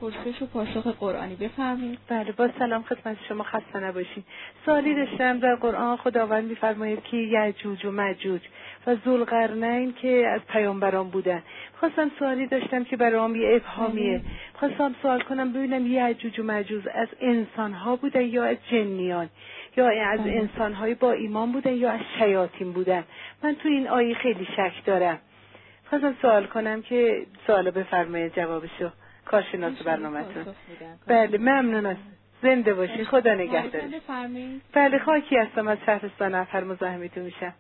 پرسش و پاسخ قرآنی. بفرمایید. بله، با سلام خدمت شما، خسته نباشید. سوالی داشتم. در قرآن خداوند می‌فرماید که یأجوج و مأجوج و ذوالقرنین که از پیامبران بودن. خواستم سوالی داشتم که برام یه ابهامیه. خواستم سوال کنم ببینم یأجوج و مأجوج از انسان‌ها بودن یا از جنیان، یا از انسان‌های با ایمان بودن یا از شیاطین بودن. من تو این آیه خیلی شک دارم. خواستم سوال کنم که سوالو بفرمایید جوابشو. کارشناس برنامه‌تون. بله ممنون. زنده باشین. خدا نگهدارش. بله خاکی هستم از شهرستان افر مزاحمتون میشم.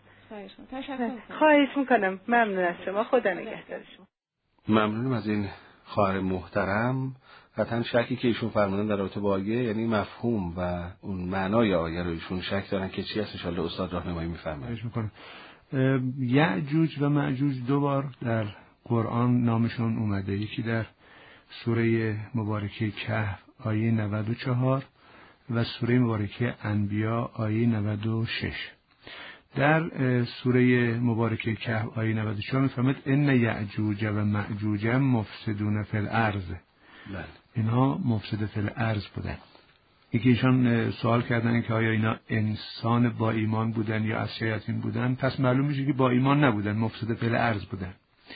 خواهش میکنم. ممنون از شما. خدا نگهدارش. ممنونم از این خواهر محترم. قطعا شکی که ایشون فرمودن در رابطه با آیه، یعنی مفهوم و اون معنای آیه رو ایشون شک دارن که چی هست. ان شاءالله استاد راهنمایی می‌فرمایند. یأجوج و مأجوج دو بار در قرآن نامشون اومده. یکی در سوره مبارکه کهف آیه 94 و سوره مبارکه انبیاء آیه 96. در سوره مبارکه کهف آیه 94 می‌فرماید ان یأجوج و مأجوج مفسدون فی الارض. اینها مفسد فی الارض بودن. یکی ایشان سوال کردن که آیا اینا انسان با ایمان بودن یا از شیاطین بودن؟ پس معلوم میشه که با ایمان نبودن، مفسد فی الارض بودن.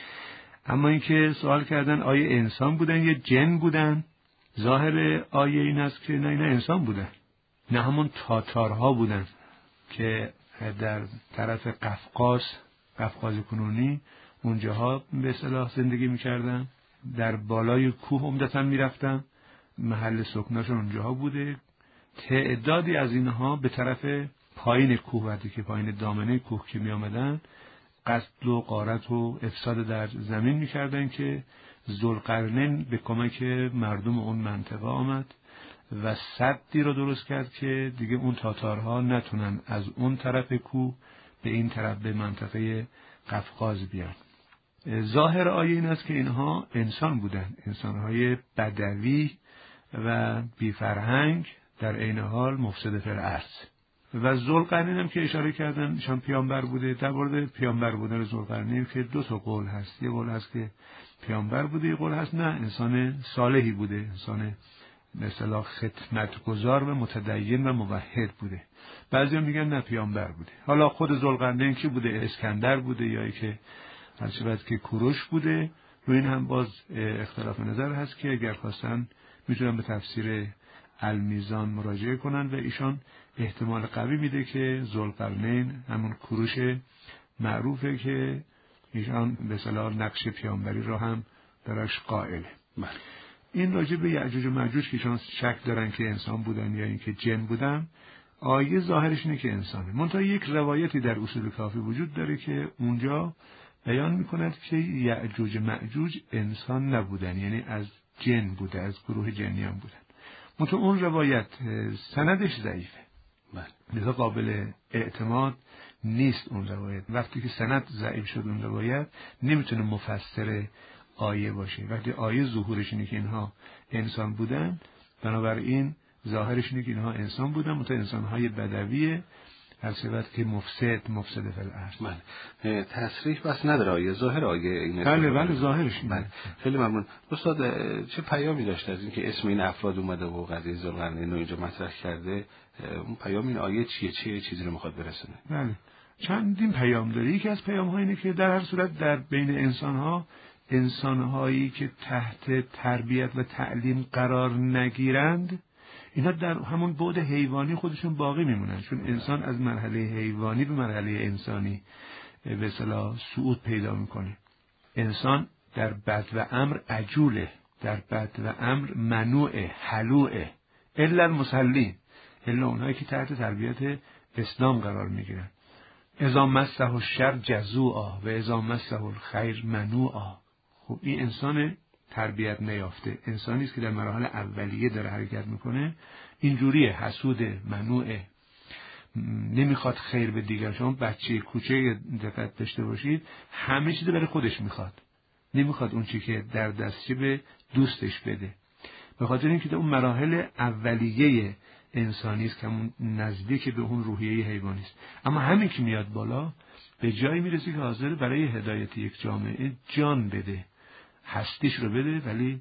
اما اینکه سوال کردن آیا انسان بودن یا جن بودن، ظاهر آیه این است که نه، اینا انسان بودن. نه همون تاتارها بودن که در طرف قفقاز کنونی اونجاها به اصطلاح زندگی میکردن، در بالای کوه عمدتاً میرفتن، محل سکناشون اونجاها بوده. تعدادی از اینها به طرف پایین کوه، وقتی که پایین دامنه کوه که می آمدن، قتل و غارت و افساد در زمین می کردن که ذوالقرنین به کمک مردم اون منطقه آمد و سدی رو درست کرد که دیگه اون تاتارها نتونن از اون طرف کوه به این طرف به منطقه قفقاز بیان. ظاهر آیه این است که اینها انسان بودن، انسانهای بدوی و بی فرهنگ، در عین حال مفسد فی الارض. و ذوالقرنین هم که اشاره کردن ایشان پیامبر بوده. در مورد پیامبر بودن ذوالقرنین که دو تا قول هست. یه قول هست که پیامبر بوده، یه قول هست نه، انسان صالحی بوده، انسان به اصطلاح خدمتگزار و متدین و موحد بوده. بعضیا میگن نه پیامبر بوده. حالا خود ذوالقرنین کی بوده؟ اسکندر بوده یا که هرچند که کوروش بوده؟ روی این هم باز اختلاف نظر هست که اگر خواستن میتونن به تفسیر المیزان مراجعه کنن و ایشان احتمال قوی میده که ذوالقرنین همون کوروش معروفه که ایشان به اصطلاح نقش پیامبری را هم درش قائله. این راجع به یأجوج و مأجوج که ایشان شک دارن که انسان بودن یا اینکه جن بودن، آیه ظاهرش اینه که انسانه. منتها یک روایتی در اصول کافی وجود داره که اونجا بیان میکند که یأجوج و مأجوج انسان نبودن، یعنی از جن بوده، از گروه جنیان بودن. منتها اون روایت سندش ضعیفه، لذا قابل اعتماد نیست اون روایت. وقتی که سند ضعیف شد اون روایت نمیتونه مفسر آیه باشه. وقتی آیه ظهورش اینه که اینها انسان بودن، بنابراین ظاهرش اینه که اینها انسان بودن، منتها انسانهای بدویه، هر صفت که مفسد فی الارض. تصریح بس نداره آیه، ظاهر آیه اینه. بله ظاهرش اینه. خیلی ممنون. استاد چه پیامی داشته از اینکه اسم این افراد اومده و قضیه ذوالقرنین رو اینجا مطرح کرده؟ اون پیام این آیه چیه؟ چه چیزی رو میخواد برسونه؟ بله چندین پیام داره. یکی از پیام‌ها اینه که در هر صورت در بین انسان‌هایی که تحت تربیت و تعلیم قرار نگیرند، اینا در همون بعد حیوانی خودشون باقی میمونن، چون انسان از مرحله حیوانی به مرحله انسانی به اصطلاح صعود پیدا میکنه. انسان در بد و امر عجوله، در بد و امر منوعه، حلوعه، الا المصلین، الا اونهایی که تحت تربیت اسلام قرار میگیرن. اذا مسه الشر جزوعا و اذا مسه الخیر منوعا. خب این انسان تربیت نیافته، انسانی است که در مراحل اولیه داره حرکت میکنه، اینجوریه، حسود، منوعه، نمیخواد خیر به دیگر. شما بچه کوچه دقت داشته باشید، همه چیز برای خودش میخواد، نمیخواد اون چی که در دستشه به دوستش بده. به خاطر اینکه در اون مراحل اولیه انسانی است که اون نزدیک به اون روحیه حیوانی است. اما همین که میاد بالا به جایی میرسه که حاضر برای هدایت یک جامعه جان بده، هستیش رو بده، ولی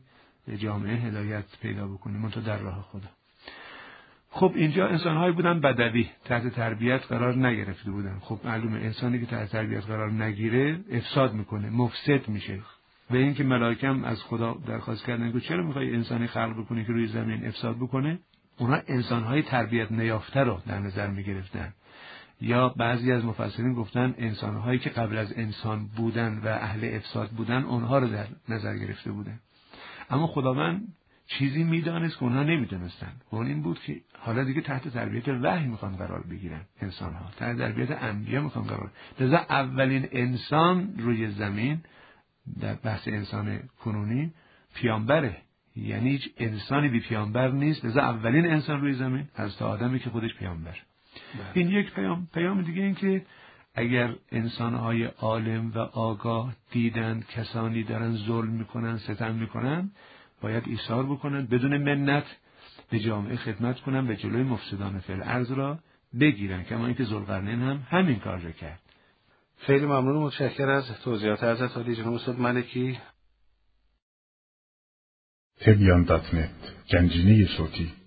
جامعه هدایت پیدا بکنیم، منتها در راه خدا. خب اینجا انسان‌هایی بودن بدوی، تحت تربیت قرار نگرفته بودن. خب معلومه انسانی که تحت تربیت قرار نگیره افساد میکنه، مفسد میشه. و اینکه ملائکه هم از خدا درخواست کردن که چرا میخوای انسانی خلق بکنی که روی زمین افساد بکنه؟ اونا انسان‌های تربیت نیافته رو در نظر میگرفتن. یا بعضی از مفسرین گفتن انسان‌هایی که قبل از انسان بودن و اهل افساد بودن اونها رو در نظر گرفته بودن. اما خداوند چیزی میدانست که اونها نمیدونستن. اون این بود که حالا دیگه تحت تربیت وحی میخوان قرار بگیرن انسان‌ها، تحت تربیت انبیا میخوان قرار. لذا اولین انسان روی زمین در بحث انسان کنونی پیامبره، یعنی هیچ انسانی بی پیامبر نیست. لذا اولین انسان روی زمین حضرت آدمی که خودش پیامبر. این یک پیام دیگه این که اگر انسان‌های عالم و آگاه دیدن کسانی دارن ظلم میکنن، ستم میکنن، باید ایثار بکنن، بدون منت به جامعه خدمت کنن و جلوی مفسدان فی الارض را بگیرن، کما اینکه ذوالقرنین هم همین کار را کرد. خیلی ممنون و متشکرم از توضیحات حضرت عالی. جناب استاد ملکی. تبیان.net گنجینه صوتی